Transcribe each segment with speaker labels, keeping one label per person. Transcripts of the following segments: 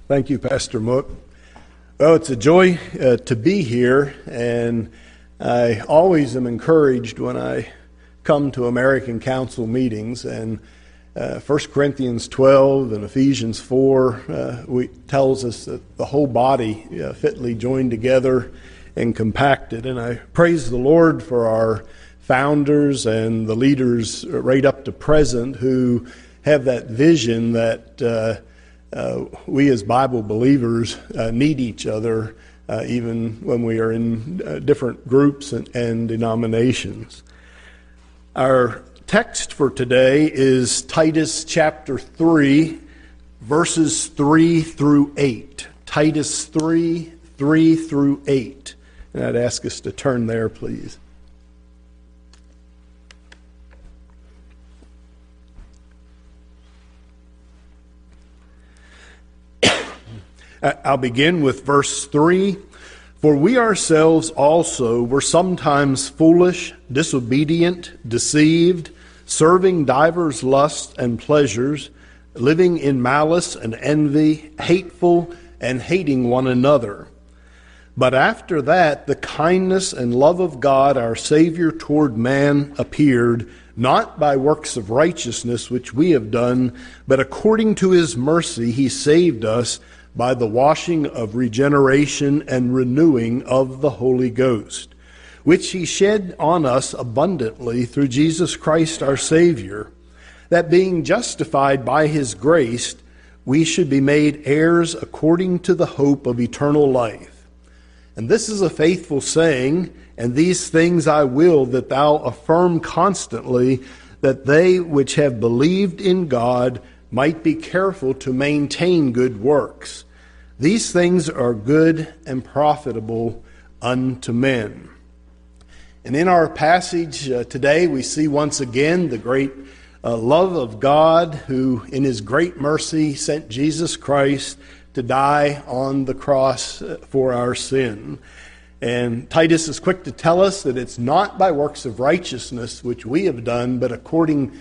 Speaker 1: Thank you, Pastor Mook. Well, it's a joy to be here, and I always am encouraged when I come to American Council meetings. And 1 Corinthians 12 and Ephesians 4 tells us that the whole body fitly joined together and compacted. And I praise the Lord for our founders and the leaders right up to present who have that vision that we as Bible believers need each other even when we are in different groups and denominations. Our text for today is Titus chapter 3, verses 3 through 8. Titus 3, 3 through 8. And I'd ask us to turn there, please. I'll begin with verse 3. For we ourselves also were sometimes foolish, disobedient, deceived, serving divers lusts and pleasures, living in malice and envy, hateful, and hating one another. But after that, the kindness and love of God our Savior toward man appeared, not by works of righteousness which we have done, but according to his mercy he saved us by the washing of regeneration and renewing of the Holy Ghost, which he shed on us abundantly through Jesus Christ our Savior, that being justified by his grace, we should be made heirs according to the hope of eternal life. And this is a faithful saying, and these things I will that thou affirm constantly, that they which have believed in God might be careful to maintain good works. These things are good and profitable unto men. And in our passage today, we see once again the great love of God, who in his great mercy sent Jesus Christ to die on the cross for our sin. And Titus is quick to tell us that it's not by works of righteousness which we have done, but according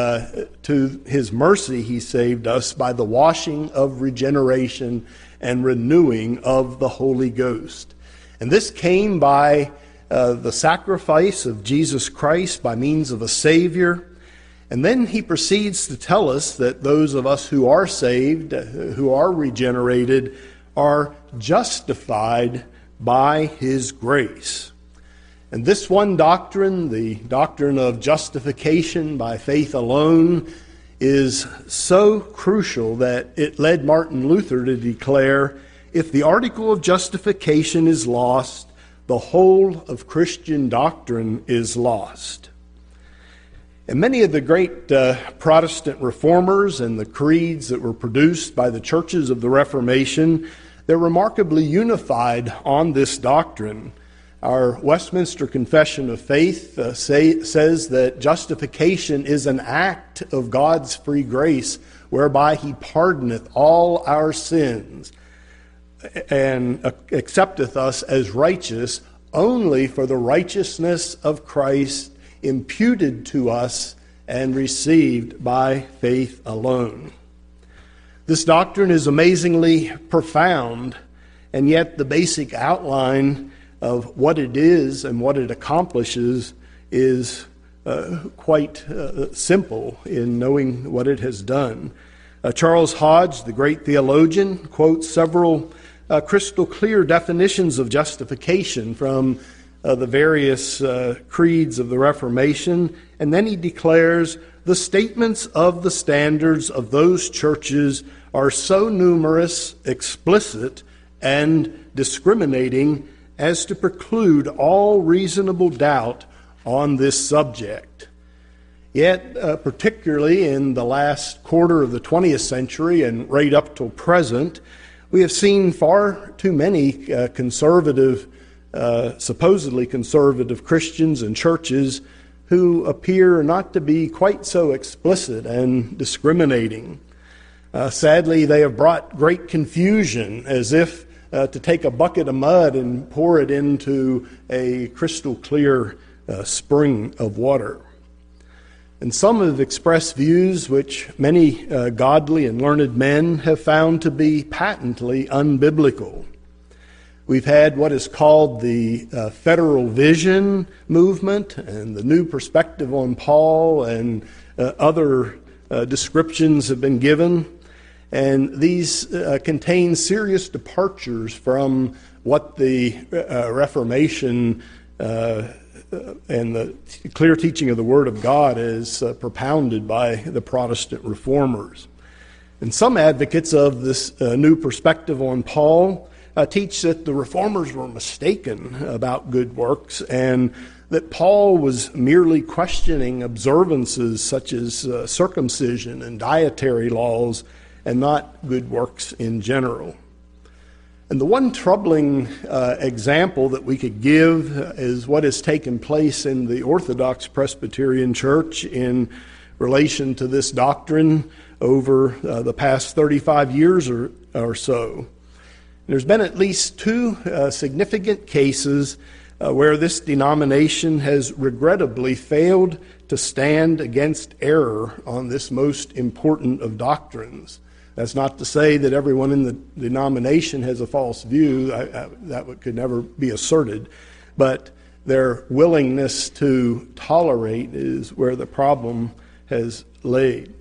Speaker 1: to his mercy he saved us by the washing of regeneration and renewing of the Holy Ghost. And this came by the sacrifice of Jesus Christ by means of a Savior. And then he proceeds to tell us that those of us who are saved, who are regenerated, are justified by his grace. And this one doctrine, the doctrine of justification by faith alone, is so crucial that it led Martin Luther to declare, if the article of justification is lost, the whole of Christian doctrine is lost. And many of the great Protestant reformers and the creeds that were produced by the churches of the Reformation, they're remarkably unified on this doctrine. Our Westminster Confession of Faith says that justification is an act of God's free grace, whereby he pardoneth all our sins and accepteth us as righteous only for the righteousness of Christ imputed to us and received by faith alone. This doctrine is amazingly profound, and yet the basic outline of what it is and what it accomplishes is quite simple in knowing what it has done. Charles Hodge, the great theologian, quotes several crystal clear definitions of justification from the various creeds of the Reformation, and then he declares, the statements of the standards of those churches are so numerous, explicit, and discriminating as to preclude all reasonable doubt on this subject. Yet, particularly in the last quarter of the 20th century and right up till present, we have seen far too many conservative, supposedly conservative Christians and churches who appear not to be quite so explicit and discriminating. Sadly, they have brought great confusion, as if to take a bucket of mud and pour it into a crystal clear spring of water. And some have expressed views which many godly and learned men have found to be patently unbiblical. We've had what is called the Federal Vision movement and the New Perspective on Paul, and other descriptions have been given. And these contain serious departures from what the Reformation and the clear teaching of the Word of God is propounded by the Protestant reformers. And some advocates of this new perspective on Paul teach that the reformers were mistaken about good works, and that Paul was merely questioning observances such as circumcision and dietary laws, and not good works in general. And the one troubling example that we could give is what has taken place in the Orthodox Presbyterian Church in relation to this doctrine over the past 35 years or so. There's been at least two significant cases where this denomination has regrettably failed to stand against error on this most important of doctrines. That's not to say that everyone in the denomination has a false view. That could never be asserted. But their willingness to tolerate is where the problem has laid.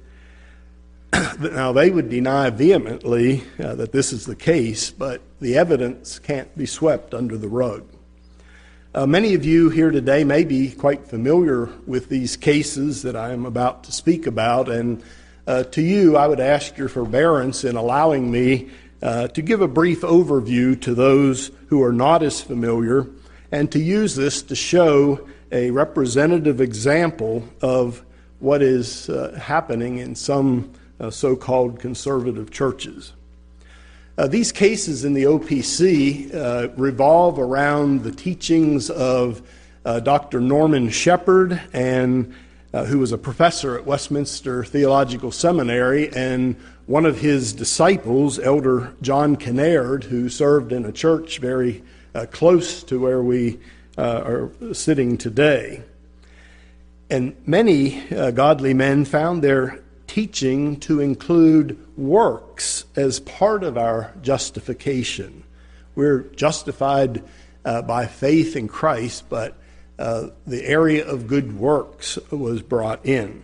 Speaker 1: Now, they would deny vehemently that this is the case, but the evidence can't be swept under the rug. Many of you here today may be quite familiar with these cases that I am about to speak about, and to you, I would ask your forbearance in allowing me to give a brief overview to those who are not as familiar, and to use this to show a representative example of what is happening in some so-called conservative churches. These cases in the OPC revolve around the teachings of Dr. Norman Shepherd, and who was a professor at Westminster Theological Seminary, and one of his disciples, Elder John Kinnaird, who served in a church very close to where we are sitting today. And many godly men found their teaching to include works as part of our justification. We're justified by faith in Christ, but the area of good works was brought in.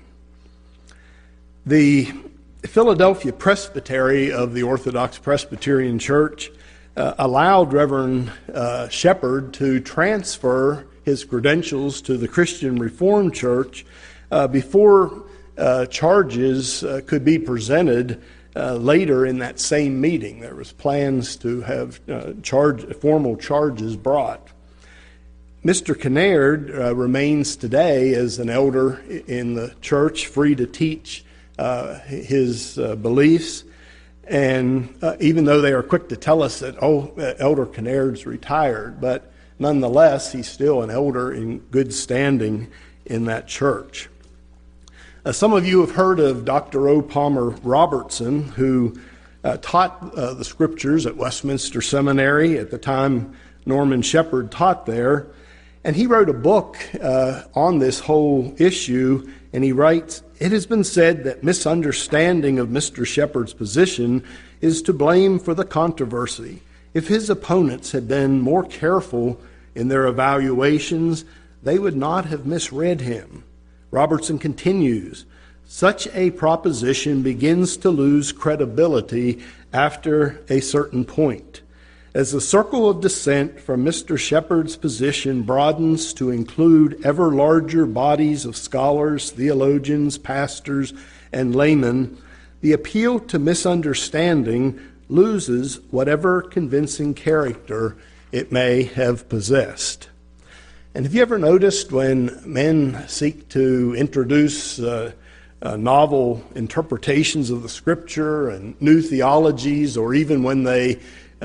Speaker 1: The Philadelphia Presbytery of the Orthodox Presbyterian Church allowed Reverend Shepherd to transfer his credentials to the Christian Reformed Church before charges could be presented later in that same meeting. There was plans to have formal charges brought. Mr. Kinnaird remains today as an elder in the church, free to teach his beliefs. And even though they are quick to tell us that, Elder Kinnaird's retired, but nonetheless, he's still an elder in good standing in that church. Some of you have heard of Dr. O. Palmer Robertson, who taught the scriptures at Westminster Seminary at the time Norman Shepherd taught there. And he wrote a book on this whole issue, and he writes, "It has been said that misunderstanding of Mr. Shepherd's position is to blame for the controversy. If his opponents had been more careful in their evaluations, they would not have misread him." Robertson continues, "Such a proposition begins to lose credibility after a certain point. As the circle of dissent from Mr. Shepherd's position broadens to include ever larger bodies of scholars, theologians, pastors, and laymen, the appeal to misunderstanding loses whatever convincing character it may have possessed." And have you ever noticed when men seek to introduce novel interpretations of the Scripture and new theologies, or even when they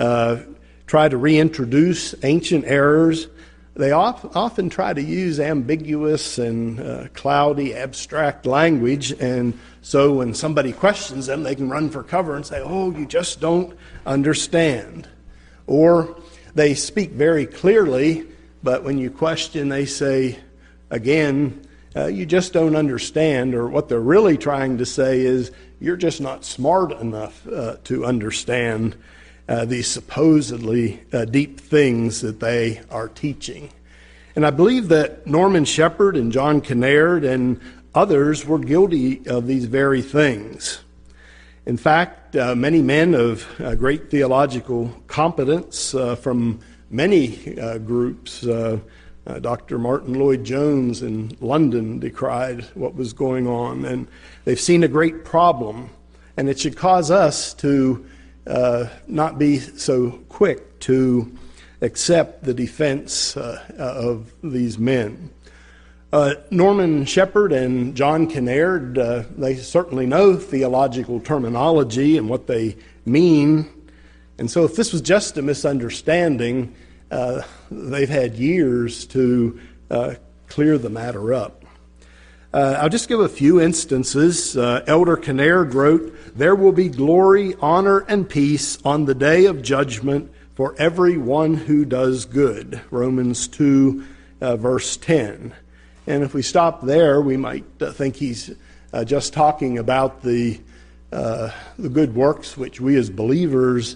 Speaker 1: try to reintroduce ancient errors, they often try to use ambiguous and cloudy, abstract language, and so when somebody questions them, they can run for cover and say, "Oh, you just don't understand." Or they speak very clearly, but when you question, they say, again, you just don't understand, or what they're really trying to say is you're just not smart enough to understand these supposedly deep things that they are teaching. And I believe that Norman Shepherd and John Kinnaird and others were guilty of these very things. In fact, many men of great theological competence from many groups, Dr. Martin Lloyd-Jones in London decried what was going on, and they've seen a great problem, and it should cause us to not be so quick to accept the defense of these men. Norman Shepherd and John Kinnaird, they certainly know theological terminology and what they mean, and so if this was just a misunderstanding, they've had years to clear the matter up. I'll just give a few instances. Elder Kinnaird wrote, "There will be glory, honor, and peace on the day of judgment for everyone who does good." Romans 2, verse 10. And if we stop there, we might think he's just talking about the good works which we as believers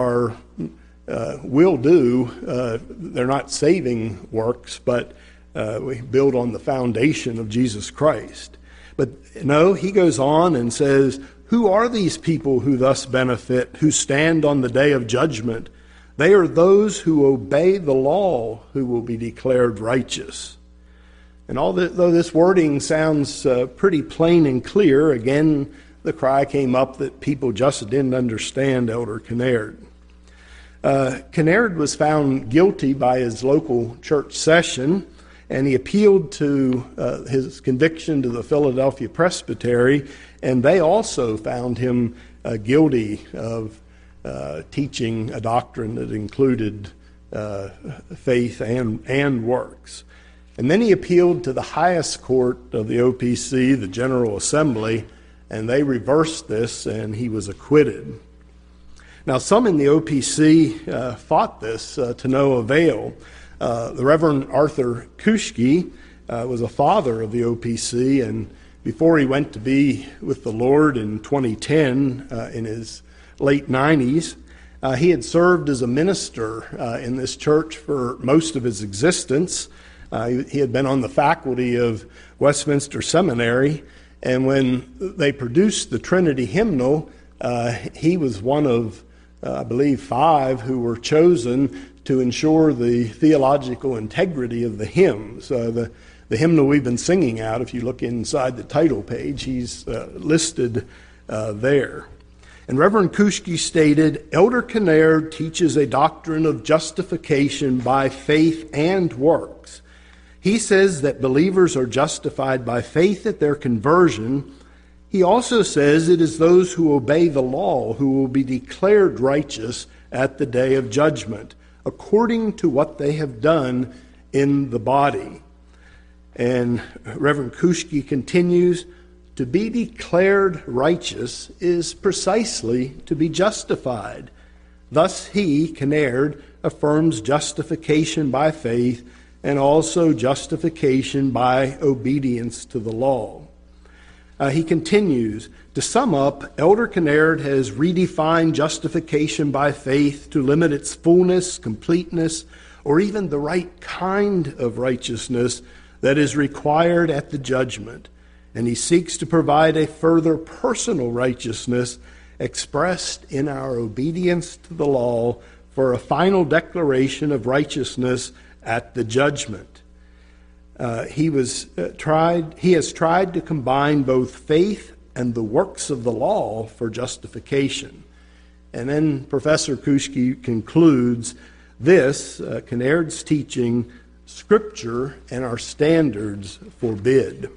Speaker 1: will do. They're not saving works, but we build on the foundation of Jesus Christ. But no, he goes on and says, "Who are these people who thus benefit, who stand on the day of judgment? They are those who obey the law, who will be declared righteous." And although this wording sounds pretty plain and clear, again, the cry came up that people just didn't understand Elder Kinnaird. Kinnaird was found guilty by his local church session, and he appealed to his conviction to the Philadelphia Presbytery, and they also found him guilty of teaching a doctrine that included faith and works. And then he appealed to the highest court of the OPC, the General Assembly, and they reversed this, and he was acquitted. Now, some in the OPC fought this to no avail. The Reverend Arthur Kuschke was a father of the OPC, and before he went to be with the Lord in 2010, in his late 90s, he had served as a minister in this church for most of his existence. He had been on the faculty of Westminster Seminary, and when they produced the Trinity hymnal, he was one of, I believe, 5 who were chosen to ensure the theological integrity of the hymns. The hymnal we've been singing out, if you look inside the title page, he's listed there. And Reverend Kuschke stated, "Elder Kinnaird teaches a doctrine of justification by faith and works. He says that believers are justified by faith at their conversion. He also says it is those who obey the law who will be declared righteous at the day of judgment, according to what they have done in the body." And Reverend Kuschke continues, "To be declared righteous is precisely to be justified. Thus he, Kinnaird, affirms justification by faith and also justification by obedience to the law." He continues, "To sum up, Elder Kinnaird has redefined justification by faith to limit its fullness, completeness, or even the right kind of righteousness that is required at the judgment. And he seeks to provide a further personal righteousness expressed in our obedience to the law for a final declaration of righteousness at the judgment. He has tried to combine both faith and the works of the law for justification." And then Professor Kuschke concludes this, Kinnaird's teaching, "Scripture and our standards forbid."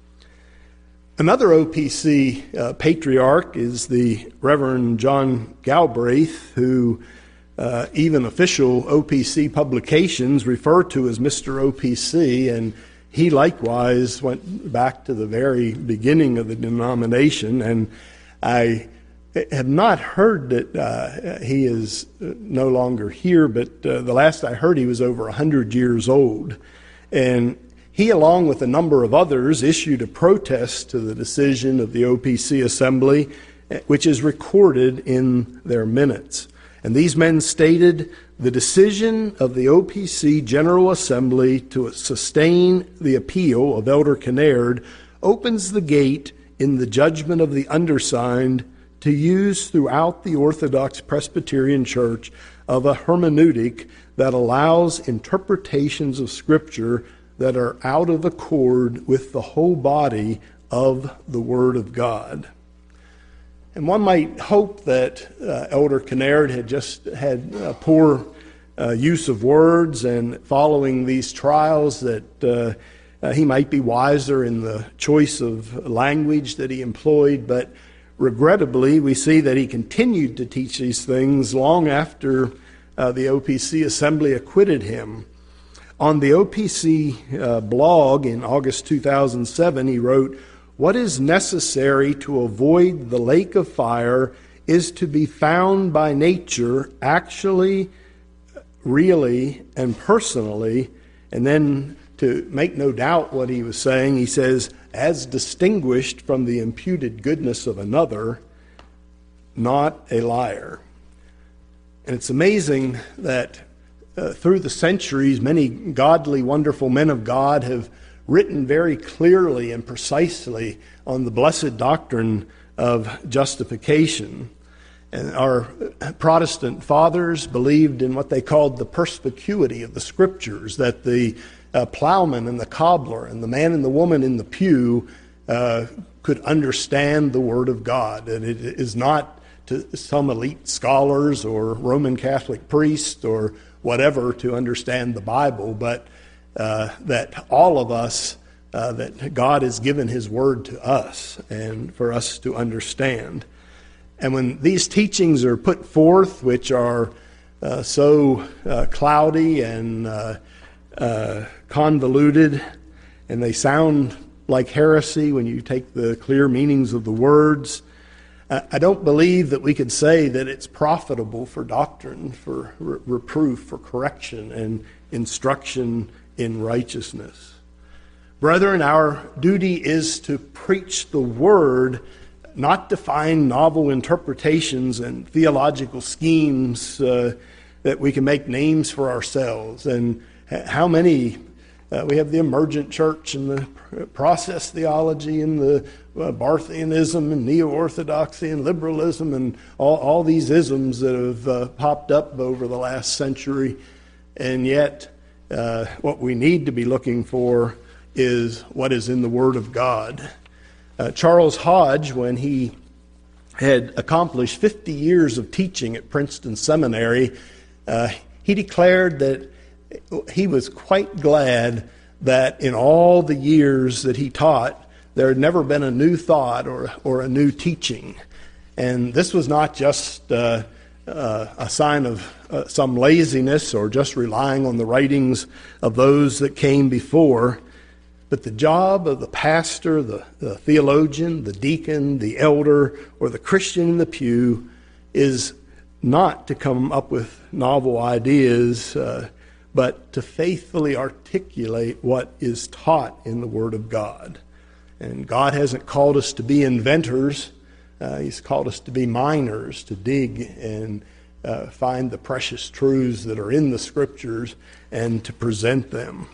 Speaker 1: Another OPC patriarch is the Reverend John Galbraith, who even official OPC publications refer to as Mr. OPC, and he likewise went back to the very beginning of the denomination, and I have not heard that he is no longer here, but the last I heard he was over 100 years old, and he, along with a number of others, issued a protest to the decision of the OPC Assembly, which is recorded in their minutes. And these men stated, the decision of the OPC General Assembly to sustain the appeal of Elder Kinnaird opens the gate in the judgment of the undersigned to use throughout the Orthodox Presbyterian Church of a hermeneutic that allows interpretations of Scripture that are out of accord with the whole body of the Word of God. And one might hope that Elder Kinnaird had just had poor use of words, and following these trials that he might be wiser in the choice of language that he employed, but regrettably we see that he continued to teach these things long after the OPC Assembly acquitted him. On the OPC blog in August 2007, he wrote, "What is necessary to avoid the lake of fire is to be found by nature actually, really, and personally." And then to make no doubt what he was saying, he says, "as distinguished from the imputed goodness of another, not a liar." And it's amazing that through the centuries, many godly, wonderful men of God have written very clearly and precisely on the blessed doctrine of justification. And our Protestant fathers believed in what they called the perspicuity of the Scriptures, that the plowman and the cobbler and the man and the woman in the pew could understand the Word of God. And it is not to some elite scholars or Roman Catholic priests or whatever to understand the Bible, but that all of us, that God has given His Word to us and for us to understand. And when these teachings are put forth, which are so cloudy and convoluted, and they sound like heresy when you take the clear meanings of the words, I don't believe that we could say that it's profitable for doctrine, for reproof, for correction, and instruction in righteousness. Brethren, our duty is to preach the Word, not to find novel interpretations and theological schemes that we can make names for ourselves. And how many, we have the emergent church and the process theology and the Barthianism and neo-orthodoxy and liberalism and all these isms that have popped up over the last century. And yet, what we need to be looking for is what is in the Word of God. Charles Hodge, when he had accomplished 50 years of teaching at Princeton Seminary, he declared that he was quite glad that in all the years that he taught, there had never been a new thought or a new teaching. And this was not just a sign of some laziness or just relying on the writings of those that came before, but the job of the pastor, the theologian, the deacon, the elder, or the Christian in the pew is not to come up with novel ideas, but to faithfully articulate what is taught in the Word of God. And God hasn't called us to be inventors. He's called us to be miners, to dig and find the precious truths that are in the Scriptures and to present them.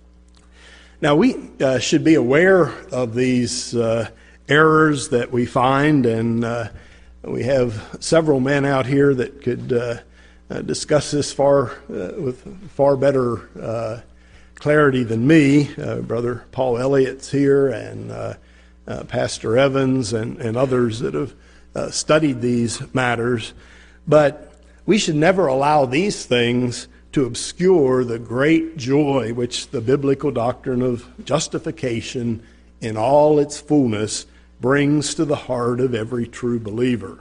Speaker 1: Now, we should be aware of these errors that we find, and we have several men out here that could discuss this with far better clarity than me. Brother Paul Elliott's here, and Pastor Evans, and others that have studied these matters. But we should never allow these things to obscure the great joy which the biblical doctrine of justification in all its fullness brings to the heart of every true believer.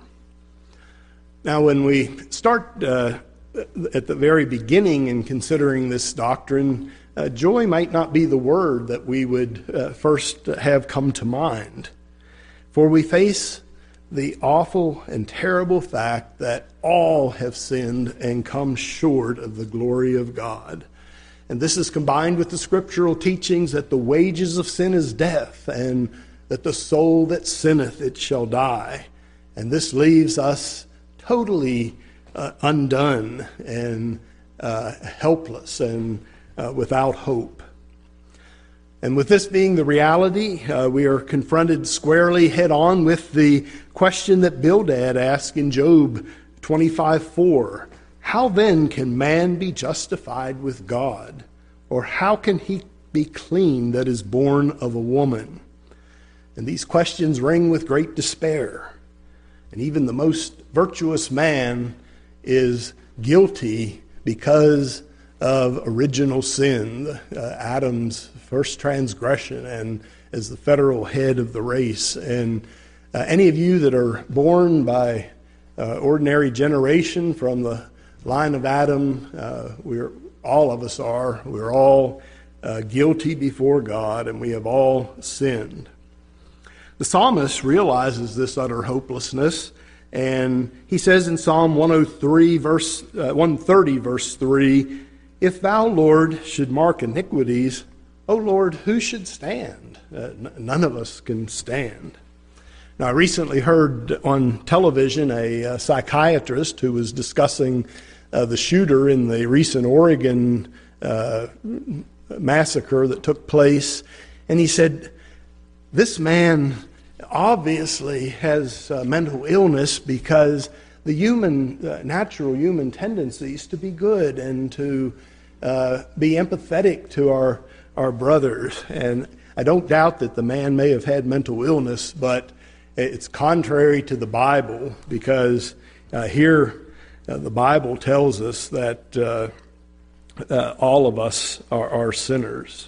Speaker 1: Now, when we start at the very beginning in considering this doctrine, joy might not be the word that we would first have come to mind. For we face the awful and terrible fact that all have sinned and come short of the glory of God. And this is combined with the scriptural teachings that the wages of sin is death, and that the soul that sinneth, it shall die. And this leaves us totally undone and helpless and without hope. And with this being the reality, we are confronted squarely head on with the question that Bildad asked in Job 25:4. How then can man be justified with God? Or how can he be clean that is born of a woman? And these questions ring with great despair. And even the most virtuous man is guilty because of original sin, Adam's first transgression, and as the federal head of the race. And any of you that are born by ordinary generation from the line of Adam, all of us are. We're all guilty before God, and we have all sinned. The psalmist realizes this utter hopelessness, and he says in Psalm 130, verse 3, "If thou, Lord, should mark iniquities, O Lord, who should stand?" None of us can stand. Now, I recently heard on television a psychiatrist who was discussing the shooter in the recent Oregon massacre that took place, and he said, this man obviously has mental illness because the natural human tendencies to be good and to be empathetic to our brothers. And I don't doubt that the man may have had mental illness, but it's contrary to the Bible, because here the Bible tells us that all of us are sinners.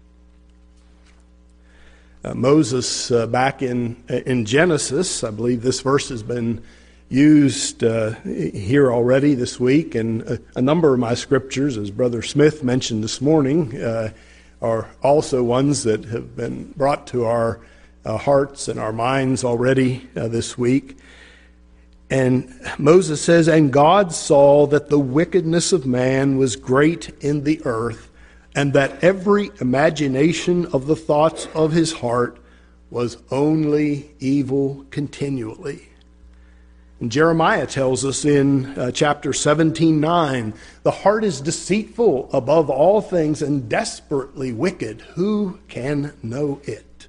Speaker 1: Moses, back in Genesis, I believe this verse has been used here already this week, and a number of my scriptures, as Brother Smith mentioned this morning, are also ones that have been brought to our hearts and our minds already this week. And Moses says, "And God saw that the wickedness of man was great in the earth, and that every imagination of the thoughts of his heart was only evil continually." And Jeremiah tells us in chapter 17:9, "The heart is deceitful above all things and desperately wicked. Who can know it?"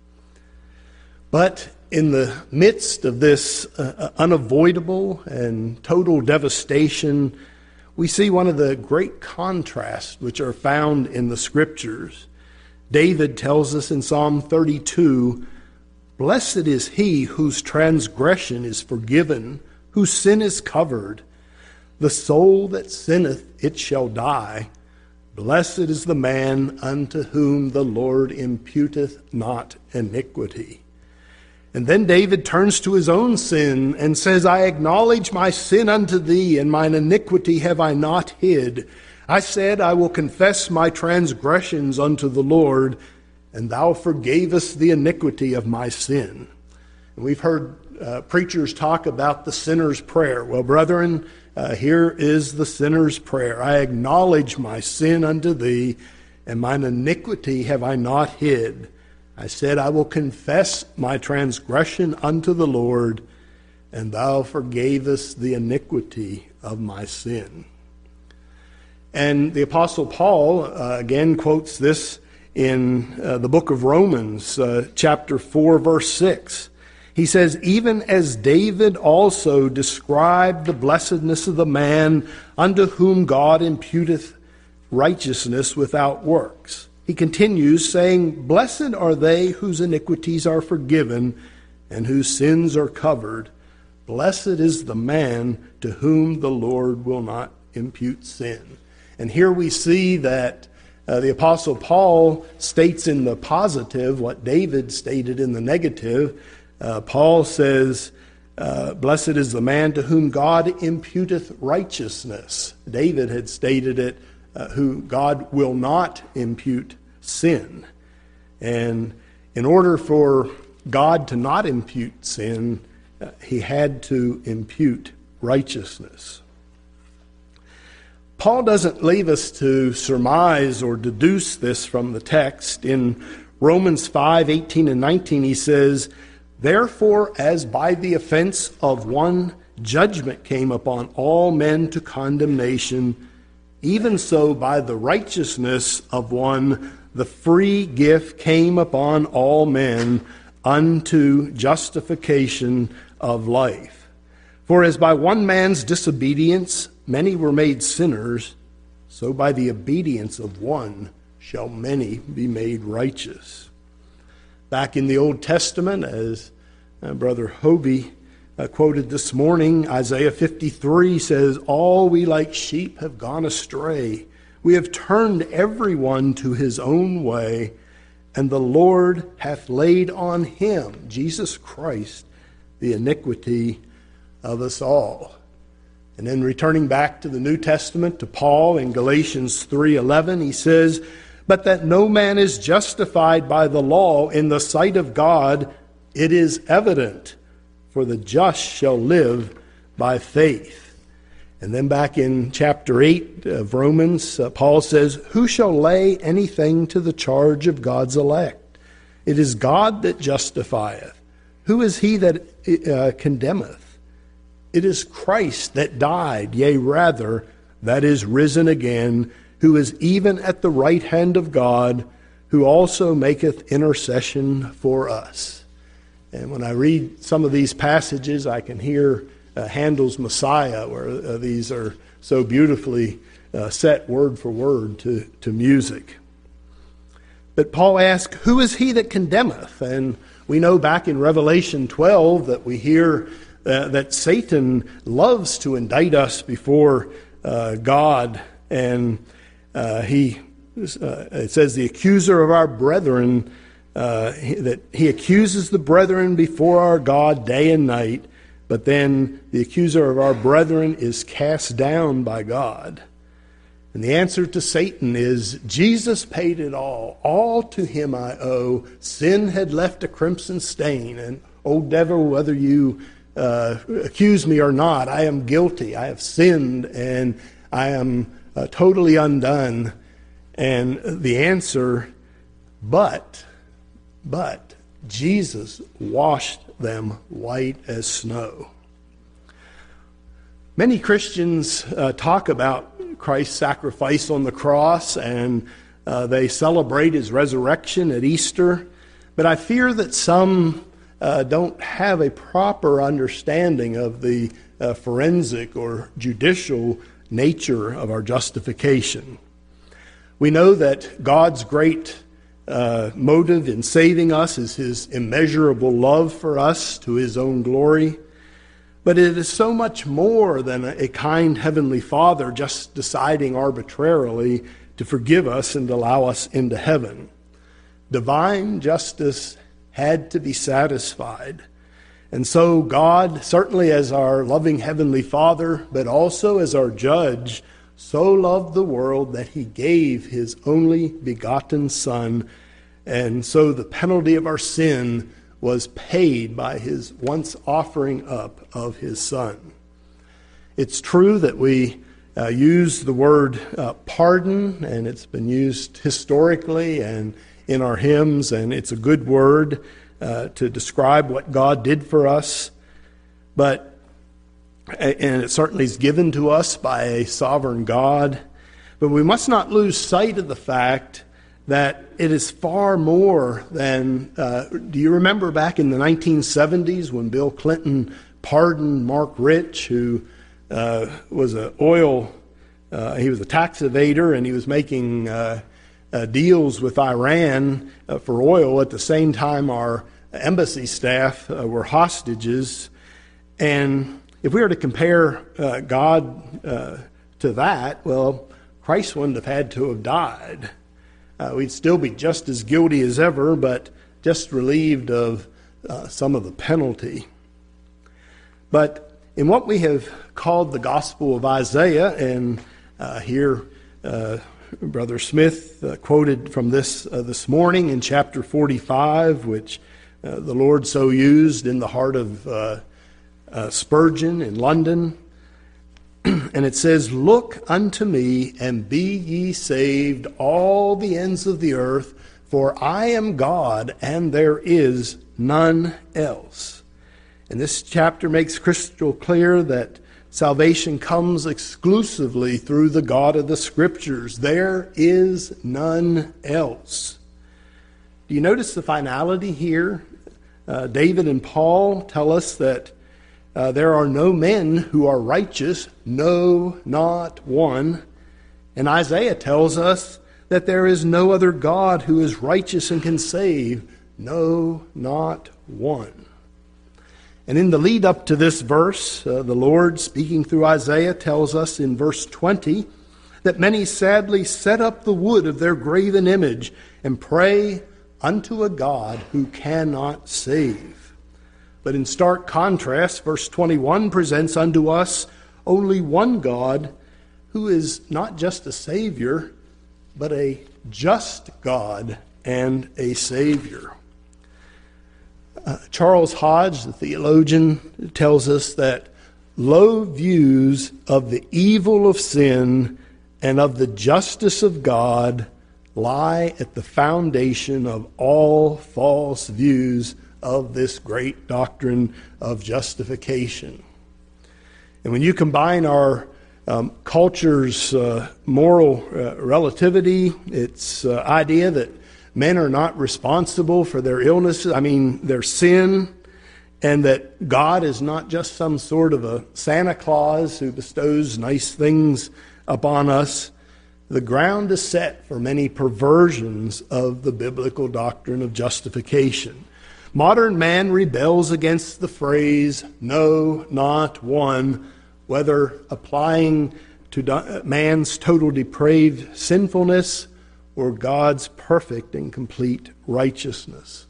Speaker 1: But in the midst of this unavoidable and total devastation, we see one of the great contrasts which are found in the scriptures. David tells us in Psalm 32, "Blessed is he whose transgression is forgiven, whose sin is covered. The soul that sinneth, it shall die. Blessed is the man unto whom the Lord imputeth not iniquity." And then David turns to his own sin and says, "I acknowledge my sin unto thee, and mine iniquity have I not hid. I said, I will confess my transgressions unto the Lord, and thou forgavest the iniquity of my sin." And we've heard preachers talk about the sinner's prayer. Well, brethren, here is the sinner's prayer. "I acknowledge my sin unto thee, and mine iniquity have I not hid. I said, I will confess my transgression unto the Lord, and thou forgavest the iniquity of my sin." And the Apostle Paul again quotes this in the book of Romans, chapter 4, verse 6. He says, "Even as David also described the blessedness of the man unto whom God imputeth righteousness without works." He continues saying, "Blessed are they whose iniquities are forgiven and whose sins are covered. Blessed is the man to whom the Lord will not impute sin." And here we see that the Apostle Paul states in the positive what David stated in the negative. Paul says, "Blessed is the man to whom God imputeth righteousness." David had stated it, who God will not impute sin. And in order for God to not impute sin, he had to impute righteousness. Paul doesn't leave us to surmise or deduce this from the text. In Romans 5:18 and 19, he says, "Therefore, as by the offense of one judgment came upon all men to condemnation, even so by the righteousness of one the free gift came upon all men unto justification of life. For as by one man's disobedience many were made sinners, so by the obedience of one shall many be made righteous." Back in the Old Testament, as Brother Hobie quoted this morning, Isaiah 53 says, "All we like sheep have gone astray. We have turned everyone to his own way, and the Lord hath laid on him," Jesus Christ, "the iniquity of us all." And then returning back to the New Testament, to Paul in Galatians 3:11, he says, "But that no man is justified by the law in the sight of God, it is evident, for the just shall live by faith." And then back in chapter 8 of Romans, Paul says, "Who shall lay anything to the charge of God's elect? It is God that justifieth. Who is he that condemneth? It is Christ that died, yea, rather, that is risen again, who is even at the right hand of God, who also maketh intercession for us." And when I read some of these passages, I can hear Handel's Messiah, where these are so beautifully set word for word to music. But Paul asks, "Who is he that condemneth?" And we know back in Revelation 12 that we hear that Satan loves to indict us before God. And it says, "The accuser of our brethren," that he accuses the brethren before our God day and night. But then the accuser of our brethren is cast down by God. And the answer to Satan is, Jesus paid it all. All to him I owe. Sin had left a crimson stain. And, "O devil, whether you accuse me or not, I am guilty. I have sinned, and I am totally undone." And the answer, but Jesus washed them white as snow. Many Christians talk about Christ's sacrifice on the cross, and they celebrate his resurrection at Easter. But I fear that some don't have a proper understanding of the forensic or judicial nature of our justification. We know that God's great motive in saving us is his immeasurable love for us to his own glory. But it is so much more than a kind heavenly Father just deciding arbitrarily to forgive us and allow us into heaven. Divine justice had to be satisfied. And so God, certainly as our loving heavenly Father, but also as our judge, so loved the world that he gave his only begotten Son. And so the penalty of our sin was paid by his once offering up of his Son. It's true that we use the word pardon, and it's been used historically and in our hymns, and it's a good word to describe what God did for us. And it certainly is given to us by a sovereign God. But we must not lose sight of the fact that it is far more than... do you remember back in the 1970s when Bill Clinton pardoned Mark Rich, who was he was a tax evader, and he was making deals with Iran for oil. At the same time, our embassy staff were hostages. And if we were to compare God to that, well, Christ wouldn't have had to have died. We'd still be just as guilty as ever, but just relieved of some of the penalty. But in what we have called the Gospel of Isaiah, and here Brother Smith quoted from this morning in chapter 45, which the Lord so used in the heart of Spurgeon in London. and it says, "Look unto me, and be ye saved, all the ends of the earth, for I am God, and there is none else." And this chapter makes crystal clear that salvation comes exclusively through the God of the Scriptures. There is none else. Do you notice the finality here? David and Paul tell us that there are no men who are righteous, no, not one. And Isaiah tells us that there is no other God who is righteous and can save, no, not one. And in the lead up to this verse, the Lord, speaking through Isaiah, tells us in verse 20 that many sadly set up the wood of their graven image and pray unto a God who cannot save. But in stark contrast, verse 21 presents unto us only one God who is not just a Savior, but a just God and a Savior. Charles Hodge, the theologian, tells us that low views of the evil of sin and of the justice of God lie at the foundation of all false views of this great doctrine of justification. And when you combine our culture's moral relativity, its idea that men are not responsible for their illnesses, their sin, and that God is not just some sort of a Santa Claus who bestows nice things upon us, the ground is set for many perversions of the biblical doctrine of justification. Modern man rebels against the phrase, "no, not one," whether applying to man's total depraved sinfulness or God's perfect and complete righteousness.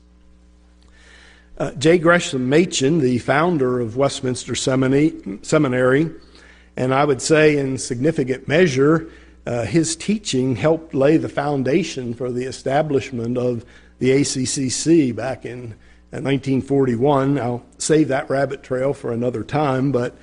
Speaker 1: J. Gresham Machen, the founder of Westminster Seminary, and I would say in significant measure, his teaching helped lay the foundation for the establishment of the ACCC back in 1941. I'll save that rabbit trail for another time, but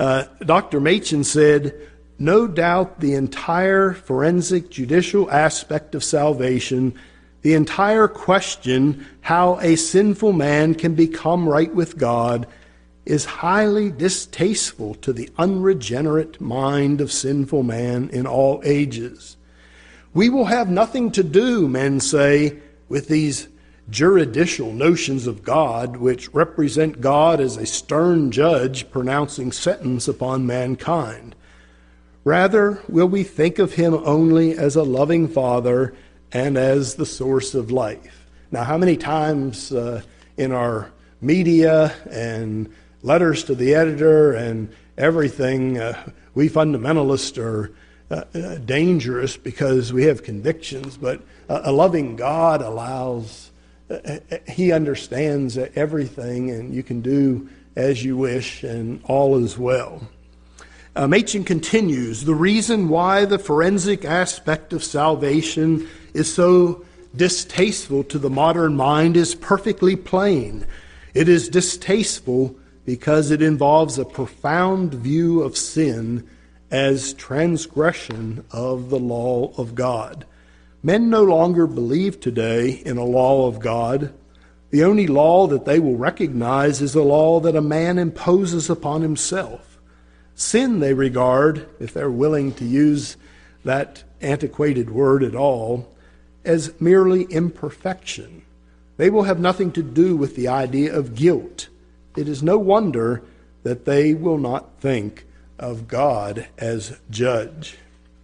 Speaker 1: Dr. Machen said, "No doubt the entire forensic judicial aspect of salvation, the entire question how a sinful man can become right with God, is highly distasteful to the unregenerate mind of sinful man in all ages. We will have nothing to do, men say, with these juridical notions of God, which represent God as a stern judge pronouncing sentence upon mankind. Rather, will we think of him only as a loving Father and as the source of life." Now, how many times in our media and letters to the editor and everything, we fundamentalists are dangerous because we have convictions, but a loving God allows, he understands everything, and you can do as you wish, and all is well. Machen continues, "The reason why the forensic aspect of salvation is so distasteful to the modern mind is perfectly plain. It is distasteful because it involves a profound view of sin as transgression of the law of God. Men no longer believe today in a law of God. The only law that they will recognize is a law that a man imposes upon himself. Sin they regard, if they're willing to use that antiquated word at all, as merely imperfection. They will have nothing to do with the idea of guilt. It is no wonder that they will not think of God as judge.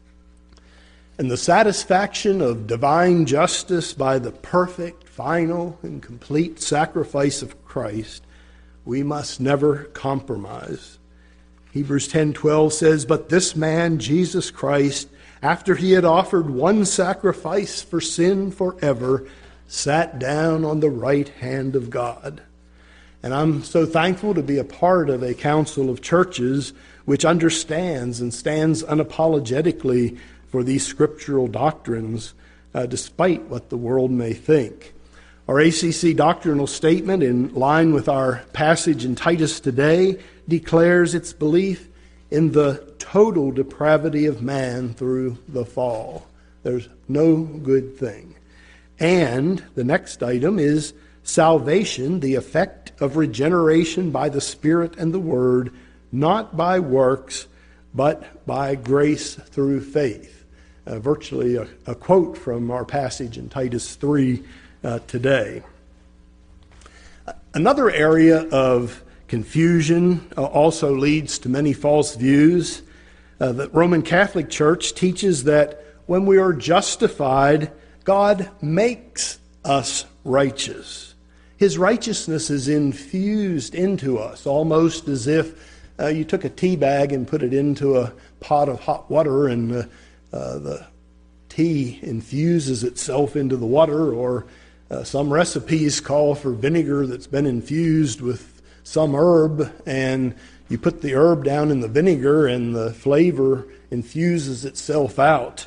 Speaker 1: And the satisfaction of divine justice by the perfect, final, and complete sacrifice of Christ, we must never compromise. Hebrews 10:12 says, "But this man, Jesus Christ, after he had offered one sacrifice for sin forever, sat down on the right hand of God." And I'm so thankful to be a part of a council of churches which understands and stands unapologetically for these scriptural doctrines, despite what the world may think. Our ACC doctrinal statement, in line with our passage in Titus today, declares its belief in the total depravity of man through the fall. There's no good thing. And the next item is salvation, the effect of regeneration by the Spirit and the Word, not by works, but by grace through faith. Virtually a quote from our passage in Titus 3 today. Another area of confusion also leads to many false views. The Roman Catholic Church teaches that when we are justified, God makes us righteous. His righteousness is infused into us, almost as if you took a tea bag and put it into a pot of hot water and the tea infuses itself into the water, or some recipes call for vinegar that's been infused with some herb, and you put the herb down in the vinegar and the flavor infuses itself out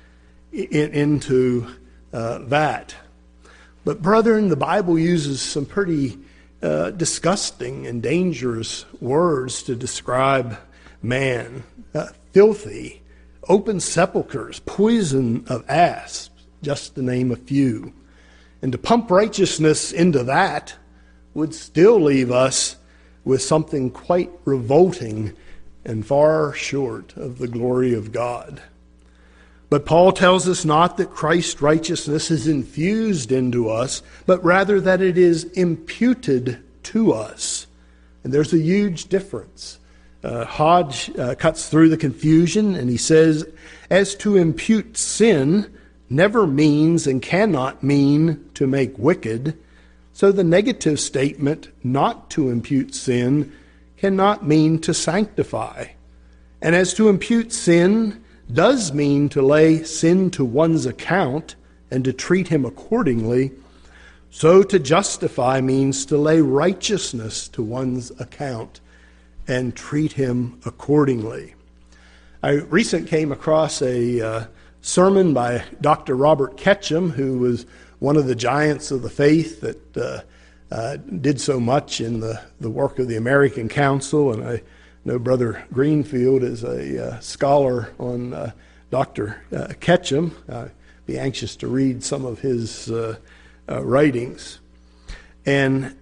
Speaker 1: into that. But brethren, the Bible uses some pretty disgusting and dangerous words to describe man. Filthy, open sepulchres, poison of asps, just to name a few. And to pump righteousness into that would still leave us with something quite revolting and far short of the glory of God. But Paul tells us not that Christ's righteousness is infused into us, but rather that it is imputed to us. And there's a huge difference. Hodge cuts through the confusion and he says, as to impute sin never means and cannot mean to make wicked, so the negative statement, not to impute sin, cannot mean to sanctify. And as to impute sin does mean to lay sin to one's account and to treat him accordingly, so to justify means to lay righteousness to one's account and treat him accordingly. I recently came across a sermon by Dr. Robert Ketchum, who was one of the giants of the faith that did so much in the work of the American Council. And I know Brother Greenfield is a scholar on Dr. Ketchum. I'd be anxious to read some of his writings. And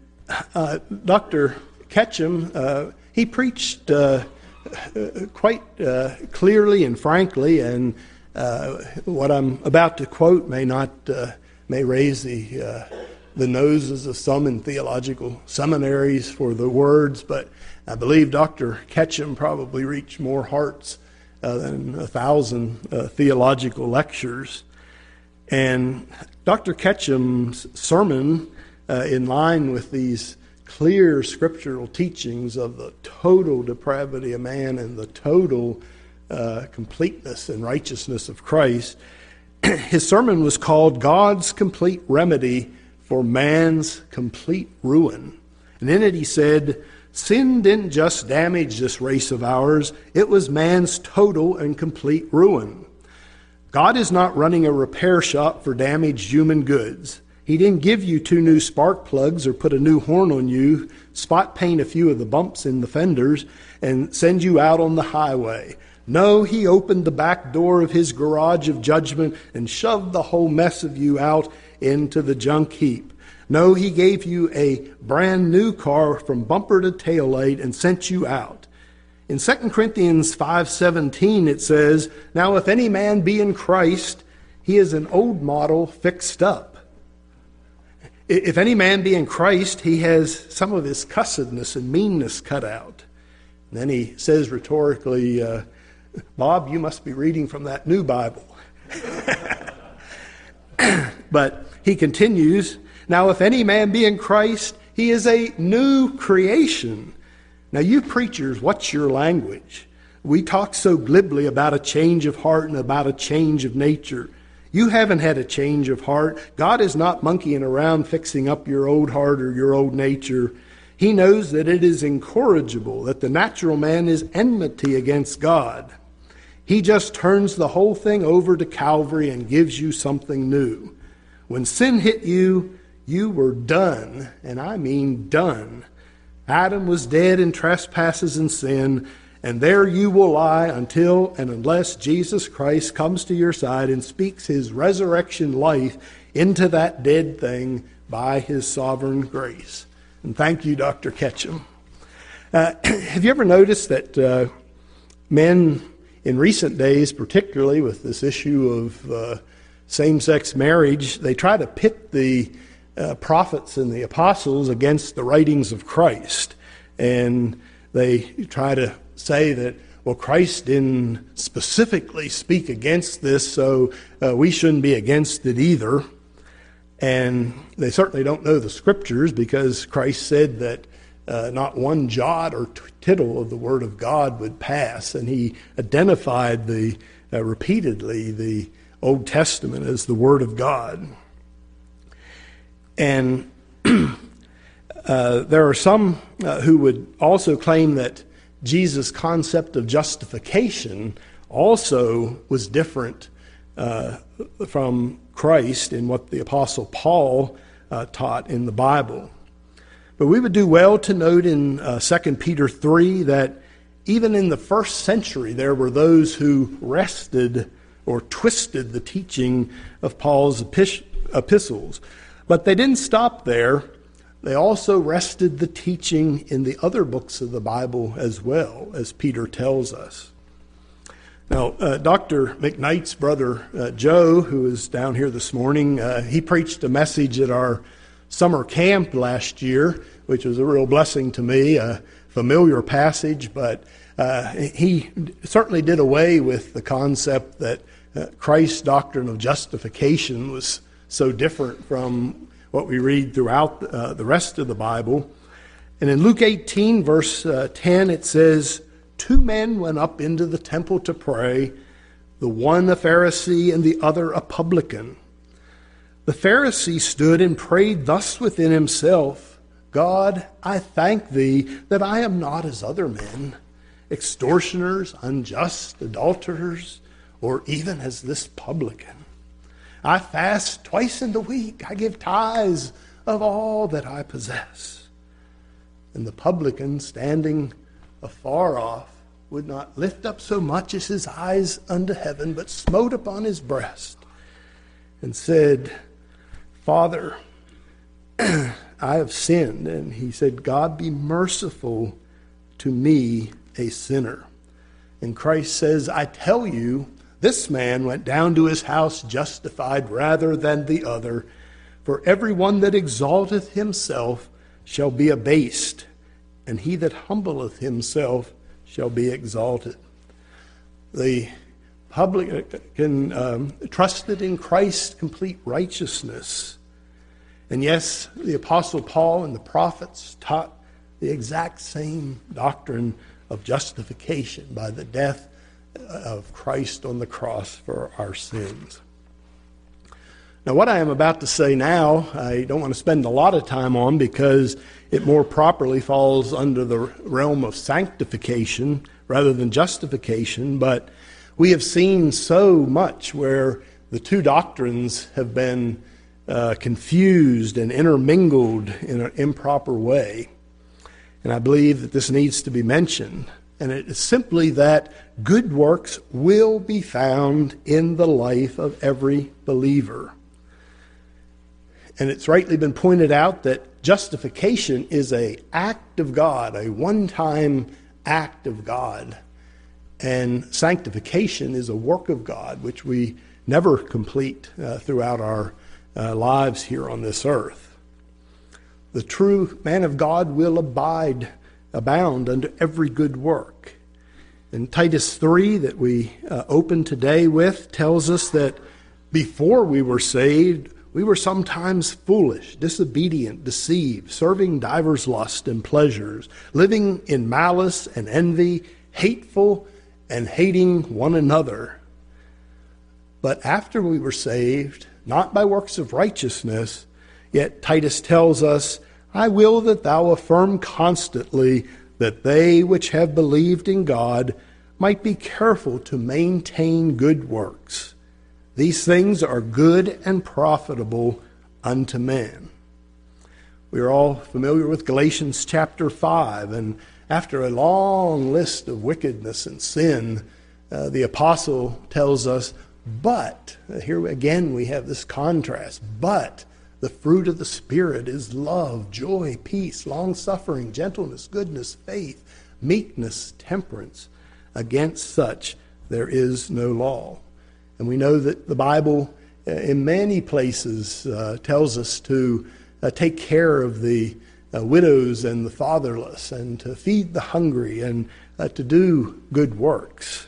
Speaker 1: Dr. Ketchum, he preached quite clearly and frankly, and what I'm about to quote may raise the noses of some in theological seminaries for the words, but I believe Dr. Ketchum probably reached more hearts than 1,000 theological lectures. And Dr. Ketchum's sermon, in line with these clear scriptural teachings of the total depravity of man and the total completeness and righteousness of Christ, his sermon was called God's Complete Remedy for Man's Complete Ruin. And in it he said, sin didn't just damage this race of ours, it was man's total and complete ruin. God is not running a repair shop for damaged human goods. He didn't give you 2 new spark plugs or put a new horn on you, spot paint a few of the bumps in the fenders, and send you out on the highway. No, he opened the back door of his garage of judgment and shoved the whole mess of you out into the junk heap. No, he gave you a brand new car from bumper to taillight and sent you out. In 2 Corinthians 5:17 it says, now if any man be in Christ, he is an old model fixed up. If any man be in Christ, he has some of his cussedness and meanness cut out. And then he says rhetorically, Bob, you must be reading from that new Bible. But he continues, now if any man be in Christ, he is a new creation. Now you preachers, what's your language? We talk so glibly about a change of heart and about a change of nature. You haven't had a change of heart. God is not monkeying around fixing up your old heart or your old nature. He knows that it is incorrigible, that the natural man is enmity against God. He just turns the whole thing over to Calvary and gives you something new. When sin hit you, you were done, and I mean done. Adam was dead in trespasses and sin, and there you will lie until and unless Jesus Christ comes to your side and speaks his resurrection life into that dead thing by his sovereign grace. And thank you, Dr. Ketchum. Have you ever noticed that men in recent days, particularly with this issue of same-sex marriage, they try to pit the prophets and the apostles against the writings of Christ. And they try to say that, well, Christ didn't specifically speak against this, so we shouldn't be against it either. And they certainly don't know the Scriptures, because Christ said that not one jot or tittle of the Word of God would pass. And he identified repeatedly the Old Testament as the Word of God. And there are some who would also claim that Jesus' concept of justification also was different from Christ in what the Apostle Paul taught in the Bible. But we would do well to note in 2 Peter 3 that even in the first century there were those who wrested or twisted the teaching of Paul's epistles. But they didn't stop there. They also wrested the teaching in the other books of the Bible as well, as Peter tells us. Now, Dr. McKnight's brother, Joe, who is down here this morning, he preached a message at our summer camp last year, which was a real blessing to me, a familiar passage, but he certainly did away with the concept that Christ's doctrine of justification was so different from what we read throughout the rest of the Bible. And in Luke 18, verse 10, it says, 2 men went up into the temple to pray, the one a Pharisee and the other a publican. The Pharisee stood and prayed thus within himself, God, I thank thee that I am not as other men, extortioners, unjust, adulterers, or even as this publican. I fast twice in the week. I give tithes of all that I possess. And the publican, standing afar off, would not lift up so much as his eyes unto heaven, but smote upon his breast and said, Father, I have sinned. And he said, God, be merciful to me, a sinner. And Christ says, I tell you, this man went down to his house justified rather than the other. For everyone that exalteth himself shall be abased, and he that humbleth himself shall be exalted. The publican trusted in Christ's complete righteousness. And yes, the Apostle Paul and the prophets taught the exact same doctrine of justification by the death of Christ on the cross for our sins. Now, what I am about to say now, I don't want to spend a lot of time on because it more properly falls under the realm of sanctification rather than justification, but we have seen so much where the two doctrines have been confused and intermingled in an improper way. And I believe that this needs to be mentioned. And it is simply that good works will be found in the life of every believer. And it's rightly been pointed out that justification is an act of God, a one-time act of God. And sanctification is a work of God, which we never complete throughout our lives here on this earth. The true man of God will abound unto every good work. And Titus 3 that we open today with tells us that before we were saved, we were sometimes foolish, disobedient, deceived, serving divers lusts and pleasures, living in malice and envy, hateful and hating one another. But after we were saved, not by works of righteousness, yet Titus tells us, I will that thou affirm constantly that they which have believed in God might be careful to maintain good works. These things are good and profitable unto men. We are all familiar with Galatians chapter 5, and after a long list of wickedness and sin, the apostle tells us, but, here again we have this contrast, but the fruit of the Spirit is love, joy, peace, long-suffering, gentleness, goodness, faith, meekness, temperance. Against such there is no law. And we know that the Bible in many places tells us to take care of the widows and the fatherless, and to feed the hungry, and to do good works.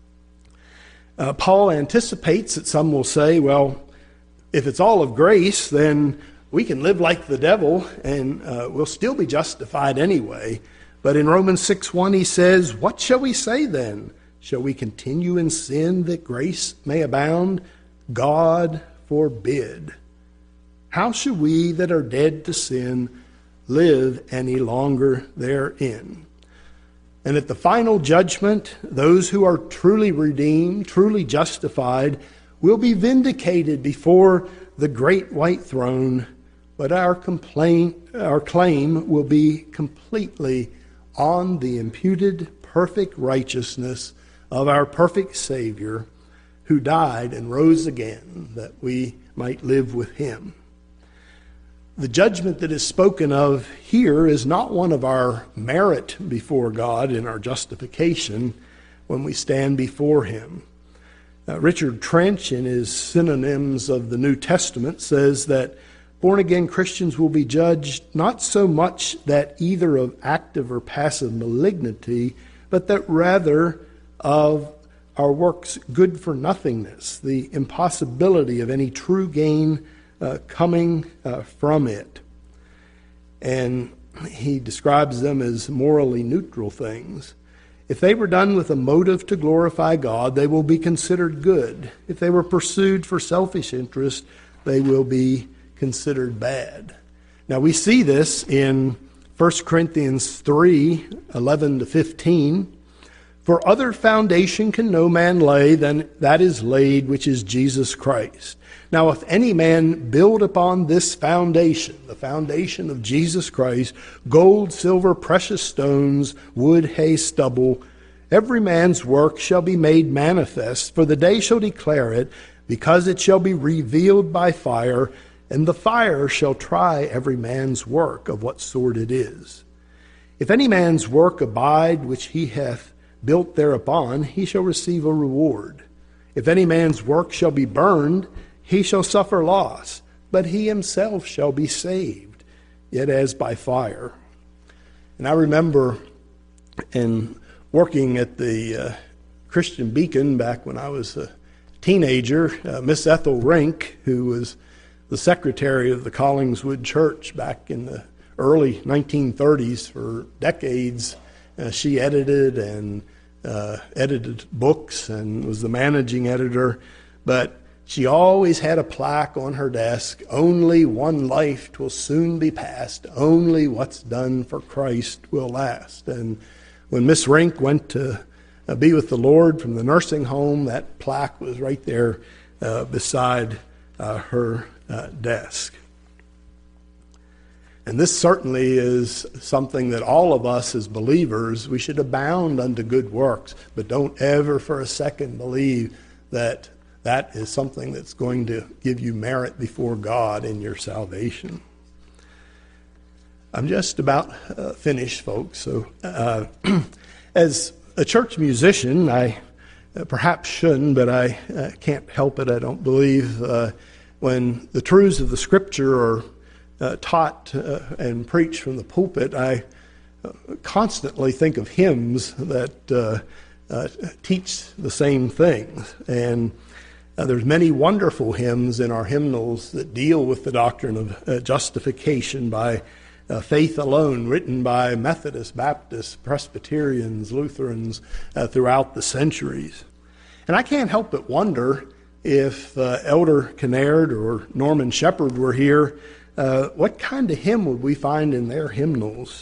Speaker 1: Paul anticipates that some will say, well, if it's all of grace, then we can live like the devil and we'll still be justified anyway. But in Romans 6:1 he says, what shall we say then? Shall we continue in sin that grace may abound? God forbid. How shall we that are dead to sin live any longer therein? And at the final judgment, those who are truly redeemed, truly justified, will be vindicated before the great white throne, but our claim will be completely on the imputed perfect righteousness of our perfect Savior, who died and rose again, that we might live with him. The judgment that is spoken of here is not one of our merit before God in our justification when we stand before him. Richard Trench, in his Synonyms of the New Testament, says that born-again Christians will be judged not so much that either of active or passive malignity, but that rather of our works good for nothingness, the impossibility of any true gain coming from it. And he describes them as morally neutral things. If they were done with a motive to glorify God, they will be considered good. If they were pursued for selfish interest, they will be considered bad. Now we see this in 1 Corinthians 3:11-15. For other foundation can no man lay than that is laid, which is Jesus Christ. Now if any man build upon this foundation, the foundation of Jesus Christ, gold, silver, precious stones, wood, hay, stubble, every man's work shall be made manifest, for the day shall declare it, because it shall be revealed by fire, and the fire shall try every man's work of what sort it is. If any man's work abide which he hath built thereupon, he shall receive a reward. If any man's work shall be burned, he shall suffer loss, but he himself shall be saved, yet as by fire. And I remember in working at the Christian Beacon back when I was a teenager, Miss Ethel Rink, who was the secretary of the Collingswood Church back in the early 1930s for decades. She edited and edited books and was the managing editor, but she always had a plaque on her desk, only one life 'twill soon be past, only what's done for Christ will last. And when Miss Rink went to be with the Lord from the nursing home, that plaque was right there beside her desk. And this certainly is something that all of us as believers, we should abound unto good works, but don't ever for a second believe that that is something that's going to give you merit before God in your salvation. I'm just about finished, folks. So as a church musician, I perhaps shouldn't, but I can't help it, I don't believe. When the truths of the Scripture are taught and preached from the pulpit, I constantly think of hymns that teach the same things. And there's many wonderful hymns in our hymnals that deal with the doctrine of justification by faith alone, written by Methodists, Baptists, Presbyterians, Lutherans throughout the centuries. And I can't help but wonder if Elder Kinnaird or Norman Shepherd were here, what kind of hymn would we find in their hymnals?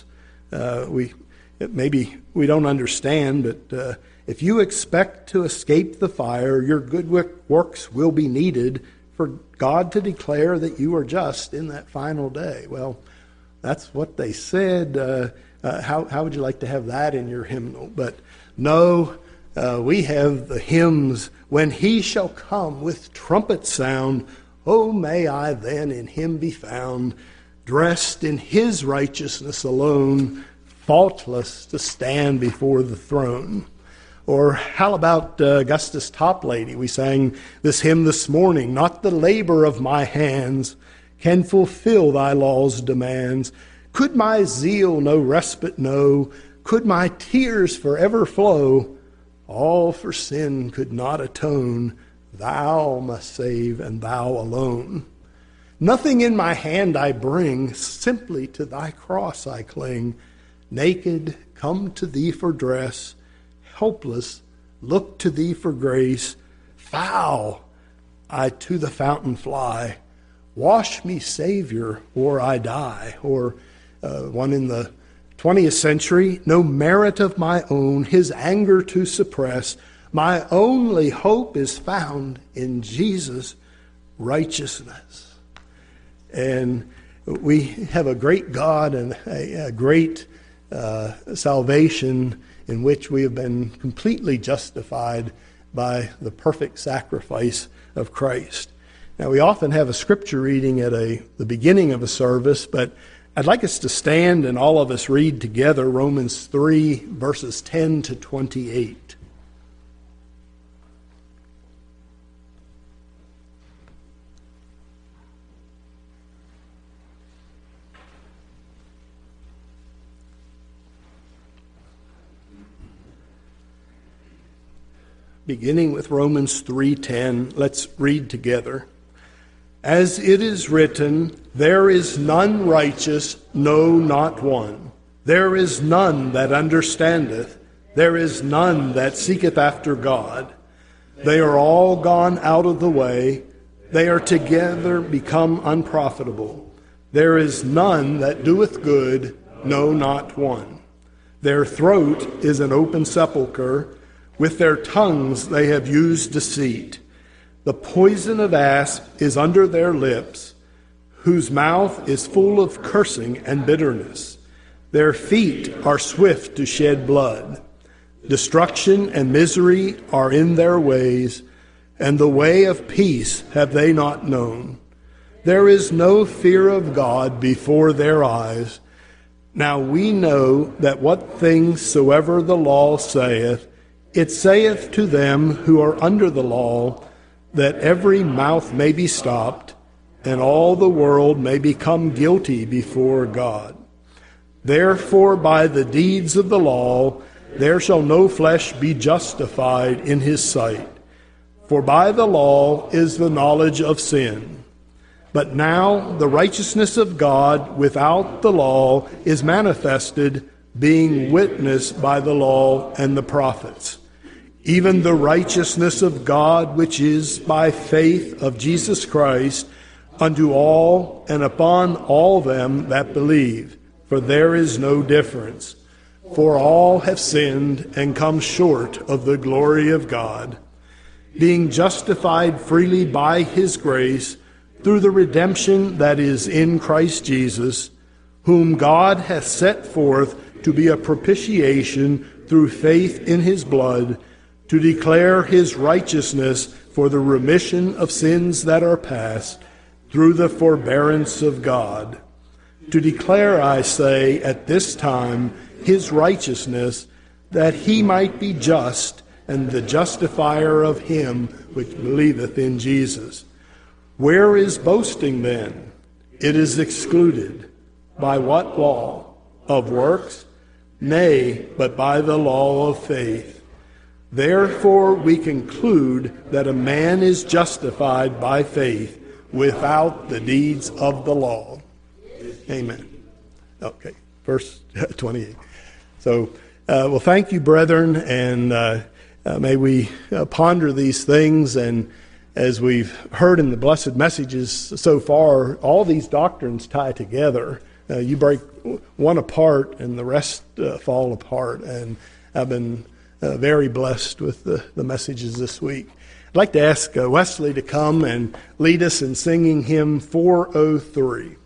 Speaker 1: Maybe we don't understand, but if you expect to escape the fire, your good works will be needed for God to declare that you are just in that final day. Well, that's what they said. How would you like to have that in your hymnal? But no, we have the hymns, when he shall come with trumpet sound, oh, may I then in him be found, dressed in his righteousness alone, faultless to stand before the throne. Or how about Augustus Toplady? We sang this hymn this morning, not the labor of my hands can fulfill thy law's demands. Could my zeal no respite know? Could my tears forever flow? All for sin could not atone. Thou must save, and thou alone. Nothing in my hand I bring, simply to thy cross I cling. Naked, come to thee for dress. Helpless, look to thee for grace. Foul, I to the fountain fly. Wash me, Savior, or I die. Or one in the 20th century, no merit of my own, his anger to suppress. My only hope is found in Jesus' righteousness. And we have a great God and a great salvation in which we have been completely justified by the perfect sacrifice of Christ. Now, we often have a scripture reading at the beginning of a service, but I'd like us to stand and all of us read together Romans 3, verses 10 to 28. Beginning with Romans 3:10, let's read together. As it is written, there is none righteous, no, not one. There is none that understandeth. There is none that seeketh after God. They are all gone out of the way. They are together become unprofitable. There is none that doeth good, no, not one. Their throat is an open sepulchre. With their tongues they have used deceit. The poison of asp is under their lips, whose mouth is full of cursing and bitterness. Their feet are swift to shed blood. Destruction and misery are in their ways, and the way of peace have they not known. There is no fear of God before their eyes. Now we know that what things soever the law saith, it saith to them who are under the law, that every mouth may be stopped, and all the world may become guilty before God. Therefore by the deeds of the law there shall no flesh be justified in his sight. For by the law is the knowledge of sin. But now the righteousness of God without the law is manifested, being witnessed by the law and the prophets. Even the righteousness of God, which is by faith of Jesus Christ, unto all and upon all them that believe. For there is no difference. For all have sinned and come short of the glory of God, being justified freely by his grace, through the redemption that is in Christ Jesus, whom God hath set forth to be a propitiation through faith in his blood, to declare his righteousness for the remission of sins that are past, through the forbearance of God. To declare, I say, at this time, his righteousness, that he might be just, and the justifier of him which believeth in Jesus. Where is boasting then? It is excluded. By what law? Of works? Nay, but by the law of faith. Therefore we conclude that a man is justified by faith without the deeds of the law. Amen. Okay, verse 28. So, well, thank you, brethren, and may we ponder these things. And as we've heard in the blessed messages so far, all these doctrines tie together. You break one apart and the rest fall apart. And I've been very blessed with the messages this week. I'd like to ask Wesley to come and lead us in singing hymn 403.